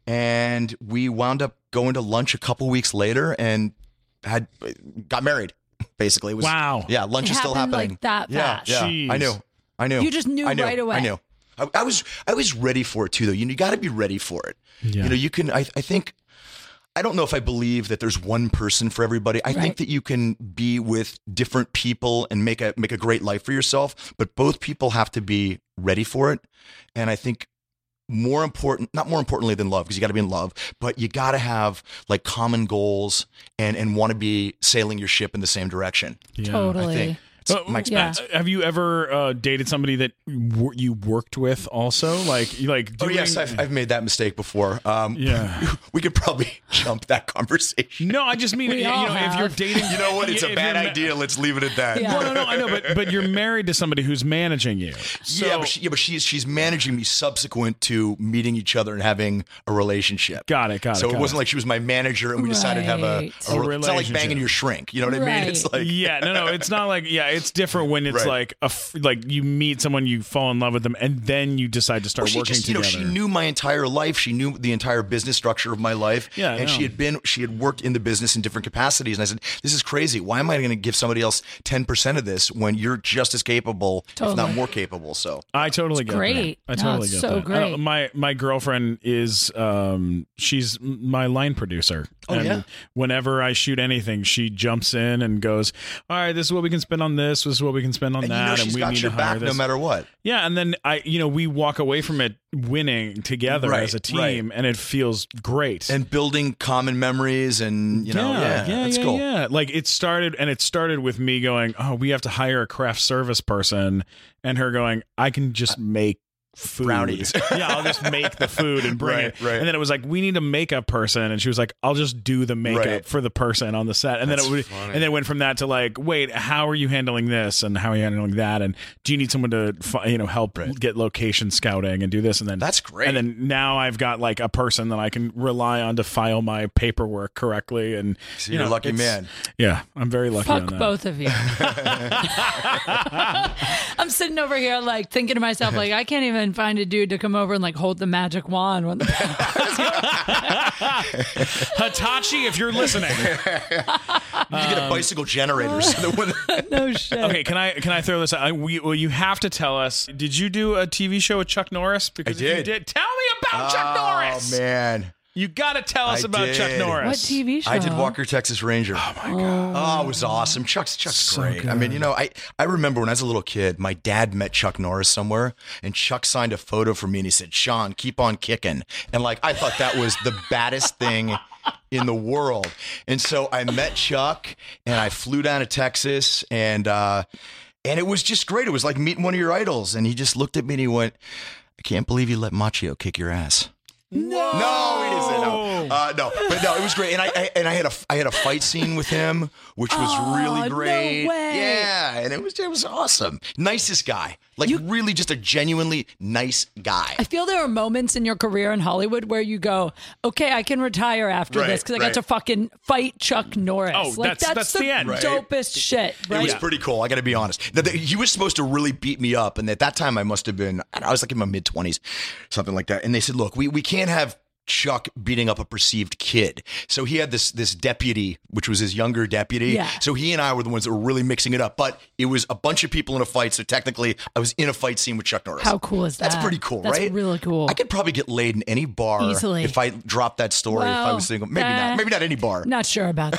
And we wound up going to lunch a couple weeks later, and had got married. Basically, it was Wow. Yeah, lunch It is still happened, like, happening. that yeah, fast. yeah. Jeez. I knew. I knew. You just knew I knew. right away. I knew. I, I was I was ready for it too, though. You know, you got to be ready for it. Yeah. You know, you can. I, I think. I don't know if I believe that there's one person for everybody. I Right. think that you can be with different people and make a make a great life for yourself. But both people have to be ready for it. And I think more important, not more importantly than love, because you got to be in love, but you got to have like common goals and and want to be sailing your ship in the same direction. Yeah. Totally. I think. It's Uh, my experience. Yeah. Have you ever uh, dated somebody that w- you worked with also? Like, you like Oh doing, yes, I've, I've made that mistake before. Um, Yeah. we could probably jump that conversation. No, I just mean, We you all know, if have. you're dating, You know what? It's Yeah, a if bad you're ma- idea. Let's leave it at that. Yeah. No, no, no, I know, but but you're married to somebody who's managing you. So, yeah, but she, yeah, but she's she's managing me subsequent to meeting each other and having a relationship. got it, got it. So it got wasn't like she was my manager and we decided to have a, Right. a, A re- it's not like relationship. banging your shrink. You know what I mean? It's Right. like yeah, no, no, it's not like yeah, it's different when it's Right. like a f- like you meet someone, you fall in love with them, and then you decide to start Well, she working just, you know, together. she knew my entire life. She knew the entire business structure of my life. Yeah, I and she know. had been, she had worked in the business in different capacities. And I said, this is crazy. Why am I going to give somebody else ten percent of this when you're just as capable, if Totally. not more capable? So I totally get great. that. I No, totally it's get so that. I great. don't- my my girlfriend is um she's my line producer. Oh, and yeah? whenever I shoot anything, she jumps in and goes, "All right, this is what we can spend on this. This is what we can spend on and you that." know she's and we got need your to hire back this. no matter what. Yeah, and then I, you know, we walk away from it winning together Right, as a team, right. and it feels great. And building common memories and, you know, yeah, yeah, that's yeah, cool. yeah. Like it started, and it started with me going, "Oh, we have to hire a craft service person," and her going, "I can just make food. Brownies. Yeah, I'll just make the food and bring Right, it. right. And then it was like, we need a makeup person, and she was like, I'll just do the makeup Right. for the person on the set. And That's then it would, funny. and then it went from that to like, wait, how are you handling this, and how are you handling that, and do you need someone to fi- you know help Right. get location scouting and do this, and then That's great. And then now I've got like a person that I can rely on to file my paperwork correctly, and So you you're a know, lucky it's- man. Yeah, I'm very lucky Fuck on that. both of you. I'm sitting over here like thinking to myself, like, I can't even find a dude to come over and like hold the magic wand when the Hitachi, if you're listening. You get a bicycle generator. So that when no shit. Okay, can I can I throw this out? I, we, well, you have to tell us. Did you do a T V show with Chuck Norris? Because I if you did. did, tell me about Chuck Norris. Oh man, You got to tell us I about Chuck did. Norris. What T V show? I did Walker, Texas Ranger. Oh my god! Oh, it was awesome. Chuck's Chuck's So great. I mean, good. you know, I I remember when I was a little kid, my dad met Chuck Norris somewhere, and Chuck signed a photo for me, and he said, "Sean, keep on kicking." And like, I thought that was the baddest thing in the world. And so I met Chuck, and I flew down to Texas, and uh, and it was just great. It was like meeting one of your idols, and he just looked at me and he went, "I can't believe you let Macchio kick your ass." No. No, he didn't say no. Uh, no, but no, it was great, and I, I and I had a I had a fight scene with him, which was Oh, really no great. way. Yeah, and it was it was awesome. Nicest guy, like You- really just a genuinely nice guy. I feel there are moments in your career in Hollywood where you go, okay, I can retire after Right, this because I right. got to fucking fight Chuck Norris. Oh, like, that's- that's the end. Right. dopest shit, It right? was pretty cool. I got to be honest. That- that he was supposed to really beat me up, and at that time I must have been I, don't know, I was like in my mid twenties, something like that. And they said, "Look, we we can't have Chuck beating up a perceived kid." So he had this this deputy, which was his younger deputy. Yeah. So he and I were the ones that were really mixing it up. But it was a bunch of people in a fight. So technically, I was in a fight scene with Chuck Norris. How cool is that? That's pretty cool, That's right? really cool. I could probably get laid in any bar Easily. if I dropped that story. if I Well, was single, maybe uh, not. Maybe not any bar. Not sure about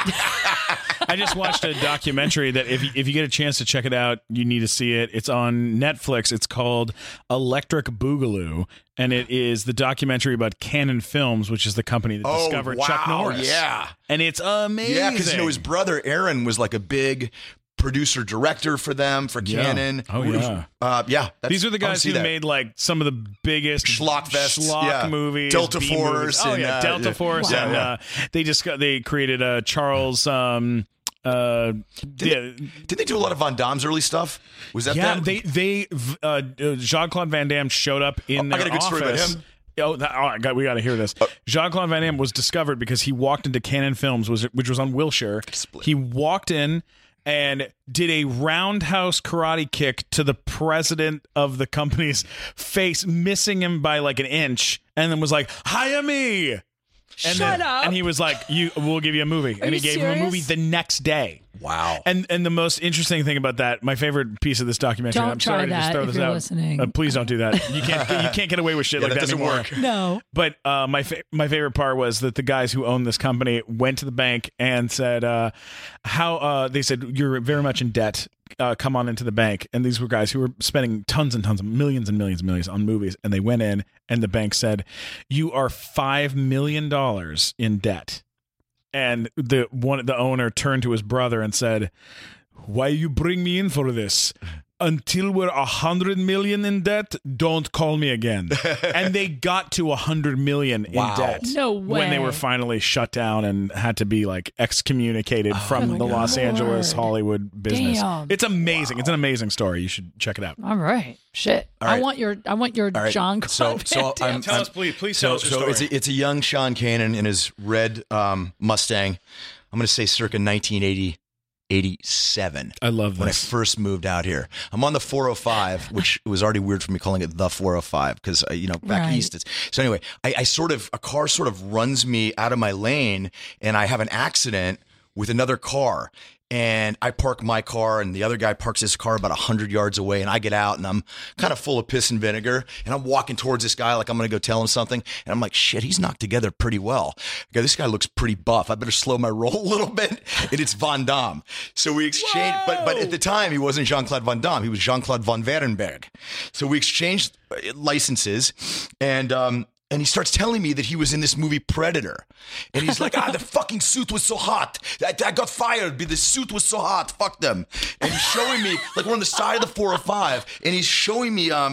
that. I just watched a documentary that if you, if you get a chance to check it out, you need to see it. It's on Netflix. It's called Electric Boogaloo, and it is the documentary about Canon Films, which is the company that Oh, discovered wow, Chuck Norris. yeah. And it's amazing. Yeah, because you know his brother Aaron was like a big producer director for them for Yeah. Canon. Oh, yeah. uh, yeah. that's- These are the I wanna guys see who that. made like some of the biggest Schlockfests, schlock yeah. movies, Delta B Force movies. Oh and, yeah, uh, Delta yeah. Force, Wow. and Yeah. uh, they just got, they created a Charles. Um, uh, Did, yeah, they, did they do a lot of Von Damme's early stuff? Was that yeah, them? they they uh, Jean Claude Van Damme showed up in Oh, I their got a good story about office. him. Oh, that, oh, I got, we got to hear this. Jean Claude Van Damme was discovered because he walked into Canon Films, was which was on Wilshire. Split. He walked in and did a roundhouse karate kick to the president of the company's face, missing him by like an inch, and then was like, "Hire me." And Shut then, up. And he was like, "You, we'll give you a movie," and he you gave him a movie serious? the next day. Wow. And and the most interesting thing about that, my favorite piece of this documentary. Don't I'm try sorry to just that throw if this you're out. listening. Uh, please don't do that. You can't you can't get away with shit Yeah, like that that, doesn't anymore. work. No. But uh, my fa- my favorite part was that the guys who owned this company went to the bank and said, uh, "How?" Uh, they said, "You're very much in debt. Uh, come on into the bank." And these were guys who were spending tons and tons of millions and millions and millions on movies. And they went in, and the bank said, "You are five million dollars in debt." And the one the owner turned to his brother and said, "Why you bring me in for this? Until we're a hundred million in debt, don't call me again." And they got to a hundred million in Wow. debt. No When they way. were finally shut down and had to be like excommunicated from my the Los God. Angeles Hollywood business. Damn. It's amazing. It's an amazing story. You should check it out. All right. Shit. All I right. want your I want your All right. John So- Claude so Van Damme. I'm- Tell us, please. Please So, tell us your so story. it's a, it's a young Sean Kanan in his red um, Mustang. I'm going to say circa nineteen eighty, eighty-seven. I love When I this. first moved out here, I'm on the four oh five, which was already weird for me calling it the four oh five because uh, you know back Right. east. It's, so anyway, I, I sort of a car sort of runs me out of my lane, and I have an accident with another car. And I park my car, and the other guy parks his car about one hundred yards away. And I get out, and I'm kind of full of piss and vinegar. And I'm walking towards this guy like I'm going to go tell him something. And I'm like, shit, he's knocked together pretty well. I go, this guy looks pretty buff. I better slow my roll a little bit. And it's Van Damme. So we exchanged, but but at the time, he wasn't Jean-Claude Van Damme. He was Jean-Claude Van Werenberg. So we exchanged uh, licenses, and um, and he starts telling me that he was in this movie Predator. And he's like, ah, the fucking suit was so hot. I, I got fired because the suit was so hot. Fuck them. And he's showing me, like we're on the side of the four oh five, and he's showing me um,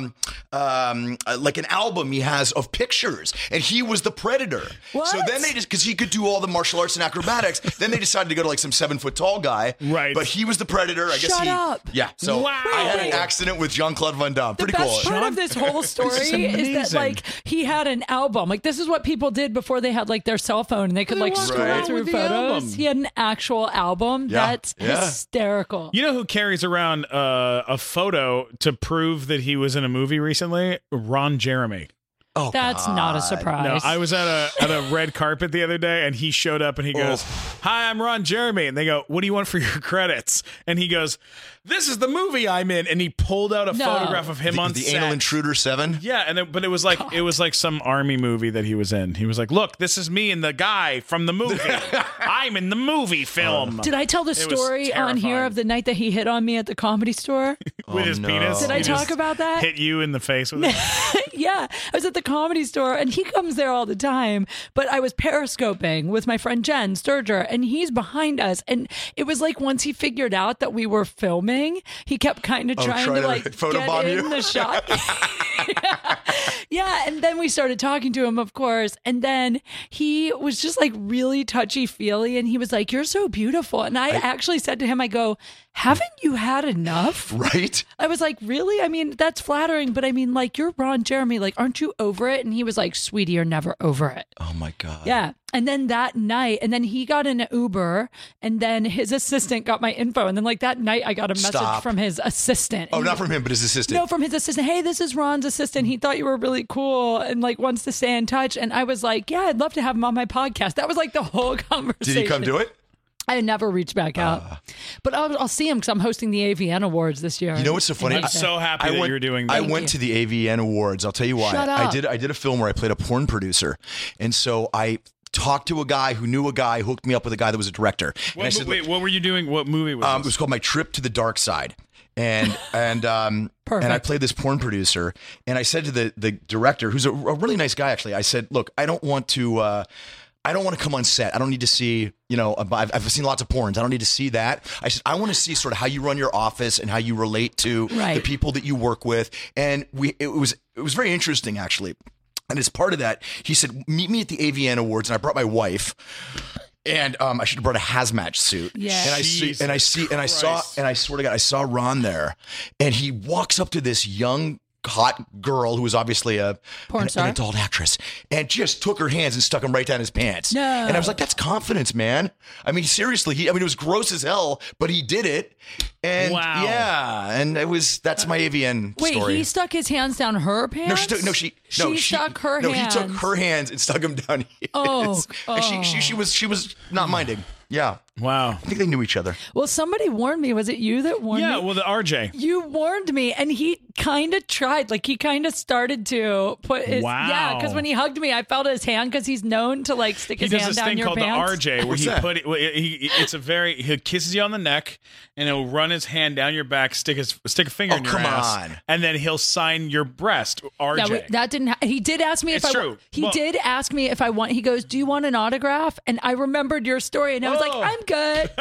um, uh, like an album he has of pictures, and he was the Predator. What? So then they just because he could do all the martial arts and acrobatics, then they decided to go to like some seven foot tall guy. Right. But he was the Predator. I guess Shut he. up. Yeah. So Wow. I had an Wait. accident with Jean-Claude Van Damme. The Pretty best cool. part of this whole story This is is that amazing. like he had an album. Like this is what people did before they had like their cell phone and they could They like walked scroll around through with the photos. album. He had an actual album. Yeah. That's Yeah. hysterical. You know who carries around uh, a photo to prove that he was in a movie recently? Ron Jeremy. Oh, That's not a God. surprise. No, I was at a at a red carpet the other day, and he showed up, and he goes, "Hi, I'm Ron Jeremy," and they go, "What do you want for your credits?" And he goes, "This is the movie I'm in," and he pulled out a No. photograph of him The, on the set. Anal Intruder Seven. Yeah, and it, but it was like it was like some army movie that he was in. He was like, "Look, this is me and the guy from the movie. I'm in the movie film Did I tell the It was story on here terrifying. of the night that he hit on me at the Comedy Store? with his no. penis." Did I He talk just about that? Hit you in the face with it. Yeah, I was at the Comedy Store and he comes there all the time, but I was periscoping with my friend Jen Sturger and he's behind us, and it was like once he figured out that we were filming, he kept kind of Oh, trying try to to like photobomb get in you? the shot. yeah. Yeah, and then we started talking to him, of course, and then he was just like really touchy-feely and he was like, "You're so beautiful." And I, actually said to him, I go, "Haven't you had enough?" Right. I was like, "Really? I mean, that's flattering, but I mean, like, you're Ron Jeremy. Like, aren't you over it?" And he was like, "Sweetie, you're never over it." Oh my God. Yeah. And then that night, and then he got in an Uber, and then his assistant got my info. And then, like, that night, I got a message Stop. from his assistant. Oh, And not he- from him, but his assistant. No, from his assistant. "Hey, this is Ron's assistant. He thought you were really cool and, like, wants to stay in touch." And I was like, "Yeah, I'd love to have him on my podcast." That was, like, the whole conversation. Did he come do it? I never reached back out. but I'll, I'll see him because I'm hosting the A V N Awards this year. You know what's so funny? I'm so happy I that went, you're doing I that. went you. to the A V N Awards. I'll tell you why. Shut I up. did. I did a film where I played a porn producer, and so I talked to a guy who knew a guy, hooked me up with a guy that was a director. And I What, said, wait, what were you doing? What movie was um, it this? was called My Trip to the Dark Side. And and um Perfect. and I played this porn producer, and I said to the the director, who's a, a really nice guy actually, I said, "Look, I don't want to uh I don't want to come on set. I don't need to see, you know, I've, I've seen lots of porns. I don't need to see that. I said, I want to see sort of how you run your office and how you relate to Right. the people that you work with." And we, it was, it was very interesting actually. And as part of that, he said, "Meet me at the A V N Awards." And I brought my wife. And um, I should have brought a hazmat suit. Yeah. And I see, Jesus and I see, and I saw, Christ. and I swear to God, I saw Ron there, and he walks up to this young, hot girl who was obviously a Porn an, star? an adult actress, and just took her hands and stuck them right down his pants. No. And I was like, "That's confidence, man." I mean, seriously, he. I mean, it was gross as hell, but he did it. And Wow. yeah, and it was. That's my A V N Wait, story. he stuck his hands down her pants? No, she took no. She no. She stuck her no, hands. he took her hands and stuck them down his. Oh, and she, she she was she was not minding. Yeah, Wow. I think they knew each other. Well, somebody warned me. Was it you that warned Yeah, me? well, the R J. You warned me, and he kind of tried. Like, he kind of started to put his. Wow. Yeah, because when he hugged me, I felt his hand because he's known to, like, stick He his does hand this down thing your called pants. the R J, where What's he that? put it. He, it's a very he kisses you on the neck, and he'll run his hand down your back, stick his stick a finger Oh, in your come ass, on. and then he'll sign your breast. R J. That, we- that didn't. Ha- he did ask me if It's I. true. He Well- did ask me if I want. He goes, "Do you want an autograph?" And I remembered your story, and I was Oh. like, "I'm good."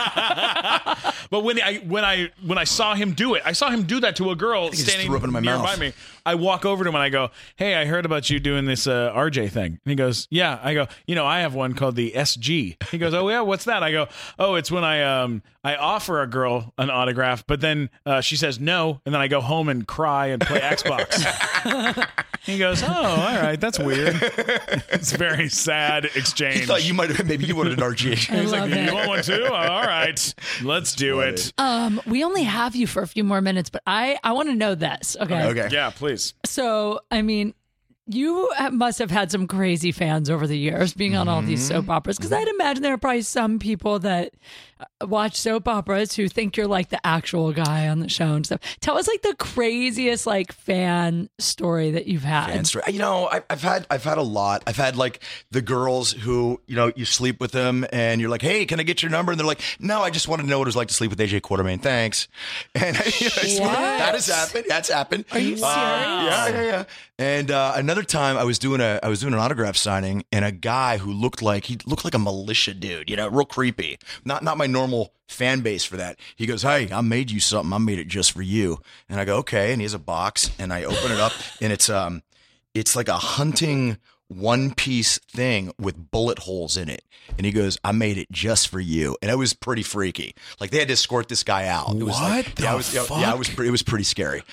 But when I when I when I saw him do it, I saw him do that to a girl he just standing threw up into my nearby mouth. me. I walk over to him and I go, "Hey, I heard about you doing this uh, R J thing." And he goes, "Yeah." I go, "You know, I have one called the S G." He goes, "Oh yeah, what's that?" I go, "Oh, it's when I um I offer a girl an autograph, but then uh, she says no, and then I go home and cry and play Xbox." He goes, "Oh, all right, that's weird." It's a very sad exchange. He thought you might have maybe you wanted an R G. I He's like, love "You it. want one too? All right, let's do it." Um, we only have you for a few more minutes, but I I want to know this. Okay. Okay. Yeah, please. So, I mean, you ha- must have had some crazy fans over the years being on all these soap operas, because I'd imagine there are probably some people that uh, watch soap operas who think you're like the actual guy on the show and stuff. Tell us like the craziest like fan story that you've had. Fan story. You know, I, I've had I've had a lot. I've had like the girls who, you know, you sleep with them and you're like, "Hey, can I get your number?" And they're like, "No, I just want to know what it was like to sleep with A J Quartermain. Thanks." And you know, it's- What? that has happened. That's happened. Are you serious? Uh, yeah, yeah, yeah. And uh, another time, I was doing a I was doing an autograph signing, and a guy who looked like he looked like a militia dude. You know, real creepy. Not not my normal fan base for that. He goes, hey, I made you something. I made it just for you. And I go, okay. And he has a box, and I open it up, and it's um, it's like a hunting one piece thing with bullet holes in it. And he goes, I made it just for you. And it was pretty freaky. Like they had to escort this guy out. It was What like, the yeah, it was, fuck? yeah, it was pretty, it was pretty scary.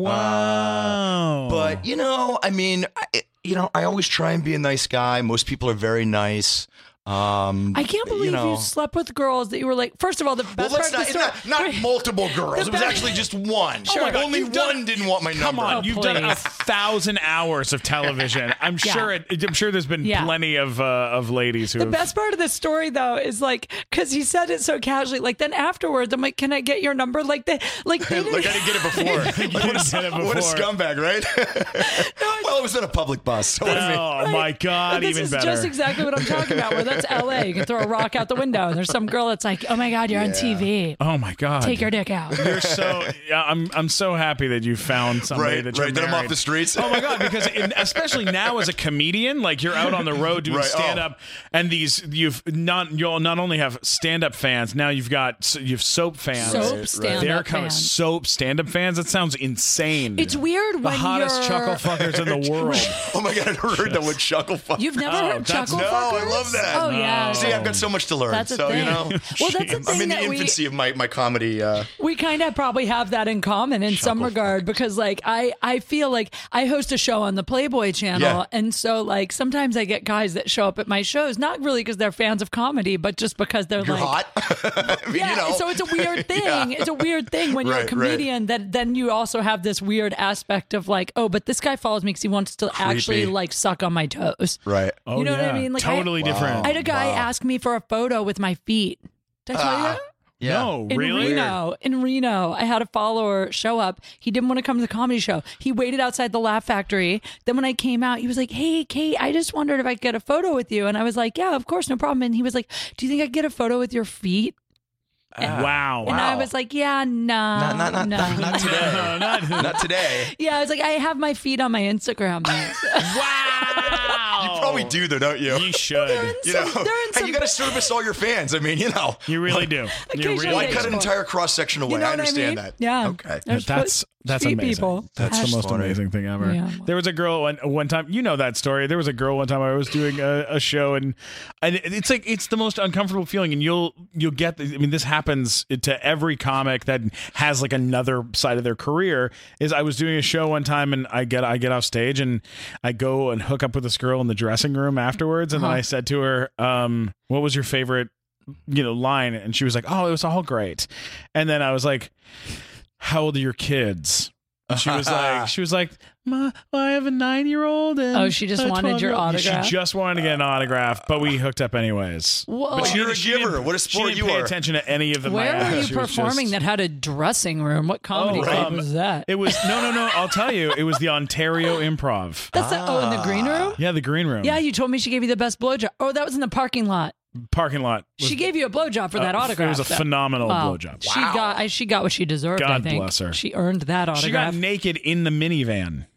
Wow. Uh, but you know, I mean, I, you know, I always try and be a nice guy. Most people are very nice. Um, I can't believe you, know. you slept with girls that you were like. First of all, the best Well, part let's of the not, story. not, not multiple girls. The It was best- actually just one. Oh my God, Only you've done- one didn't want my Come number. on, Oh, you've done a please. thousand hours of television. I'm Yeah. sure it. I'm sure there's been Yeah. plenty of uh, of ladies who. The have, best part of the story, though, is like because he said it so casually. Like then afterwards, I'm like, "Can I get your number?" Like they, like they Like I didn't get it before. Like, what, didn't get it a, what a before. scumbag, right? well, it was in a public bus. So I mean, Oh my God! this Even is better. just exactly what I'm talking about. Where that's L A. You can throw a rock out the window, and there's some girl that's like, "Oh my God, you're on T V. oh my God! Take your dick out." You're so. Yeah, I'm. I'm so happy that you found somebody right, that you're right. Then I'm off married. the streets. Oh my God! Because in, especially now as a comedian, like you're out on the road doing Right, stand oh. up, and these you've not you'll not only have stand up fans, now you've got you've soap fans. Soap right. stand-up They're coming fans. soap stand up fans. That sounds insane. It's weird the when hottest you're. chuckle fuckers in the world. Oh my God, I never heard that word chuckle fuck. You've never Oh, heard that's- chuckle no, fuckers? I love that. Oh yeah. See, I've got so much to learn. That's a so, thing. you know, Well, that's a I'm thing in the that we- infancy of my, my comedy. Uh, We kind of probably have that in common in some Chuckle regard because like I I feel like I host a show on the Playboy channel Yeah. and so like sometimes I get guys that show up at my shows not really because they're fans of comedy but just because they're you're like hot. I mean, yeah, you know. so it's a weird thing. Yeah. It's a weird thing when you're a Right, right. comedian that then you also have this weird aspect of like, oh, but this guy follows me because he wants to actually Creepy. like suck on my toes. Right. Oh, You know what I yeah. mean? Like, I- totally different. I had a guy Wow. ask me for a photo with my feet. Did I tell you Ah, that? Yeah. No, In really? Reno, in Reno, I had a follower show up. He didn't want to come to the comedy show. He waited outside the Laugh Factory. Then when I came out, he was like, "Hey, Kate, I just wondered if I could get a photo with you." And I was like, "Yeah, of course, no problem." And he was like, "Do you think I could get a photo with your feet?" Wow. And I was like, "Yeah, nah, Not, not, not, no." not, not today. No, not- Not today. Yeah, I was like, "I have my feet on my Instagram." wow. You probably do, though, don't you? You should. You Some- know, they're in hey, some- you got to service all your fans. I mean, you know. You really do. You Occasionally really Why Yeah, cut an sure. entire cross section away? You know I what understand mean? that. Yeah. Okay. There's That's foot- that's feet amazing. people. That's the most funny. amazing thing ever. Yeah. There was a girl one, one time. You know that story. There was a girl one time. I was doing a, a show, and and it's like it's the most uncomfortable feeling. And you'll you'll get. The, I mean, this happens to every comic that has like another side of their career. Is I was doing a show one time, and I get I get off stage, and I go and hook up with this girl in the dressing room afterwards, and then I said to her, um, "What was your favorite?" you know, line? And she was like, "Oh, it was all great." And then I was like, "How old are your kids?" And she was like, she was like, Ma, well, I have a nine-year-old. And Oh, she just a wanted your twelve-year-old." autograph? She just wanted to get an autograph, but we hooked up anyways. Whoa. But she You're didn't- a she didn't- giver. What a she sport didn't you pay are. attention to any of the Where my were you acts. She was performing just- that had a dressing room? What comedy Oh, club um, was that? It was no, no, no. I'll tell you, it was the Ontario Improv. That's the, oh, in the green room? Yeah, the green room. Yeah, you told me she gave you the best blowjob. Oh, that was in the parking lot. parking lot. was- She gave you a blowjob for that uh, autograph. It was a though. phenomenal Wow. blowjob. She got I, she got what she deserved. I God think. bless her. She earned that autograph. She got naked in the minivan.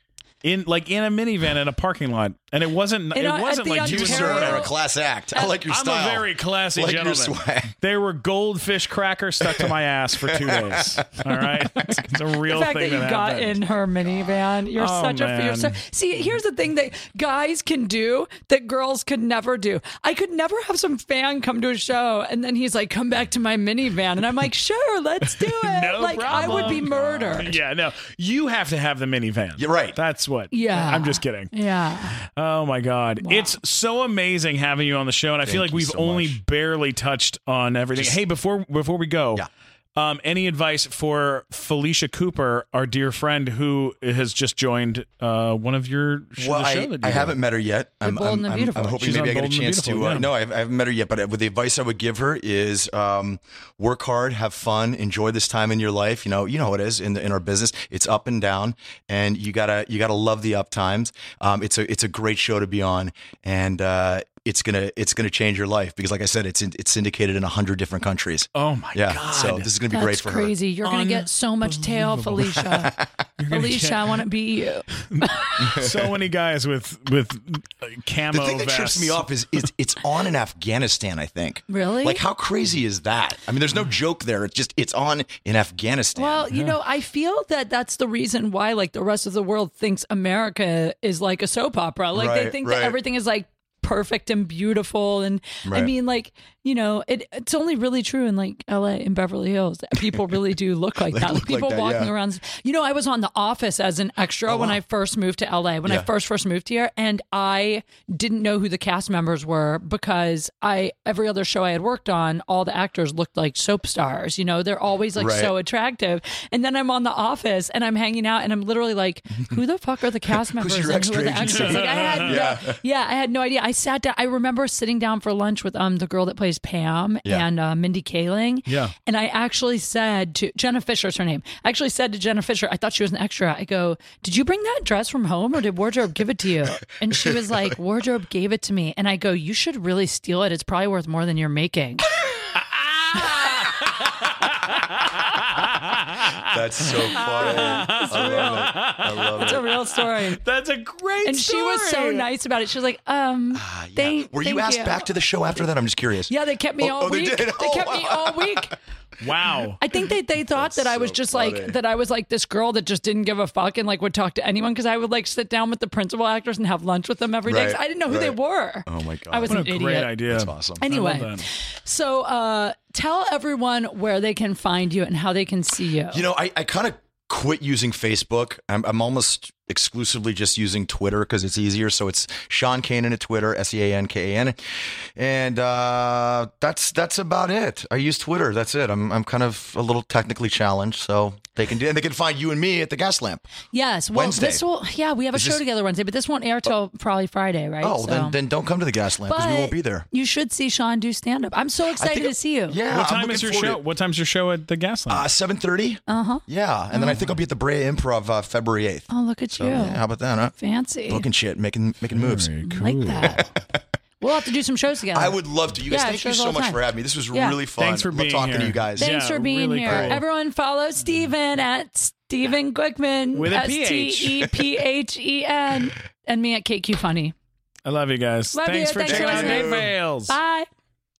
In like in a minivan in a parking lot, and it wasn't. In it a- at wasn't the like You, Ontario- sir, doing are a class act. I like your I'm style. a very classy I like your gentleman. swag. There were goldfish crackers stuck to my ass for two days. All right, it's a real the fact thing that you that got happened. in her minivan. You're Oh, such a you're man. so, see. Here's the thing that guys can do that girls could never do. I could never have some fan come to a show and then he's like, "Come back to my minivan," and I'm like, "Sure, let's do it." No like I would be problem. murdered. Yeah, no, you have to have the minivan. You're right. That's what. Yeah. I'm just kidding. Yeah. Oh my God. It's so amazing having you on the show. And I feel Thank like you we've so only much. barely touched on everything. Just- hey, before before we go, Yeah. um, any advice for Felicia Cooper, our dear friend who has just joined uh, one of your sh- Well, the show I, that you I do? haven't met her yet. I'm, Bold I'm, and the I'm- Beautiful. I'm hoping She's maybe I on get a Bold and the chance to. Beautiful, Uh, yeah. no, I haven't, I haven't met her yet. But uh, with the advice I would give her is um, work hard, have fun, enjoy this time in your life. You know, you know how it is in the, in our business. It's up and down, and you gotta you gotta love the up times. Um, it's a it's a great show to be on, and uh, it's gonna it's gonna change your life because, like I said, it's in, it's syndicated in a hundred different countries. Oh my Yeah, God. so this is gonna be That's great for crazy. You're gonna get so much tail, Felicia. Alicia, I want to be you. So many guys with with uh, camo The thing that vests. trips me off is, is it's on in Afghanistan, I think. Really? Like, how crazy is that? I mean, there's no joke there. It's just, it's on in Afghanistan. Well, you know, I feel that that's the reason why, like, the rest of the world thinks America is like a soap opera. Like, they Right, think right. that everything is like perfect and beautiful. And I Right. mean, like, you know, it, it's only really true in like L A, in Beverly Hills. People really do look like They that. Like, look like people that, walking yeah. around. You know, I was on The Office as an extra Oh, when wow. I first moved to L A, when I Yeah. first first moved here, and I didn't know who the cast members were because I every other show I had worked on, all the actors looked like soap stars. You know, they're always like Right. so attractive. And then I'm on The Office and I'm hanging out and I'm literally like, who the fuck are the cast members your and who are the extra extras? agent? Like, I had Yeah. no, yeah, I had no idea. I sat down. I remember sitting down for lunch with um the girl that plays Pam Yeah. and uh, Mindy Kaling. Yeah. And I actually said to Jenna Fisher's her name. I actually said to Jenna Fisher, I thought she was an extra. I go, did you bring that dress from home or did Wardrobe give it to you? And she was like, Wardrobe gave it to me. And I go, you should really steal it. It's probably worth more than you're making. That's so funny. I love it. I love It's it. a real story. That's a great And she was so story. nice about it. She was like, um, Ah, yeah. thank, Were you thank asked you. back to the show after that? I'm just curious. Yeah, they kept me Oh, all oh, they week. did? Oh, kept me wow. all week. Wow. I think they, they thought That's that I was so just funny. like that I was like this girl that just didn't give a fuck and like would talk to anyone because I would like sit down with the principal actors and have lunch with them every day. 'cause Right, I didn't know who they right. were. Oh, my God. I was What an a idiot. great idea. That's awesome. I Anyway, love that. so uh, tell everyone where they can find you and how they can see you. You know, I, I kind of quit using Facebook. I'm, I'm almost exclusively just using Twitter because it's easier. So it's Sean Kanan at Twitter, S E A N K A N. And uh, that's that's about it. I use Twitter. That's it. I'm I'm kind of a little technically challenged. So they can do, and they can find you and me at the Gas Lamp. yes. Well, Wednesday. this will, yeah, we have a Is show this- together Wednesday, but this won't air till probably Friday, right? Oh, So- then then don't come to the Gas Lamp because we But won't be there. You should see Sean do stand up. I'm so I excited think- to see you. Yeah. What I'm time is looking your forward show? to it. What time's your show at the Gaslamp? Uh, seven thirty. Uh huh. Yeah, and then I think I'll be at the Brea Improv uh, February eighth. Oh, look at So you. yeah, how about that, huh? Fancy. Booking shit, making making moves. Very I like that. We'll have to do some shows together. I would love to. You guys, Yeah, thank you shows so all the much time. for having me. This was Yeah. really fun. Thanks for Love being talking here. to you guys. Thanks Yeah, for being really here. cool. Everyone follow Steven at Steven Quickman. With a S T E P H E N. And me at K Q Funny. I love you guys. Love Thanks you. for Thanks for checking out listening. Dave Fails. Bye.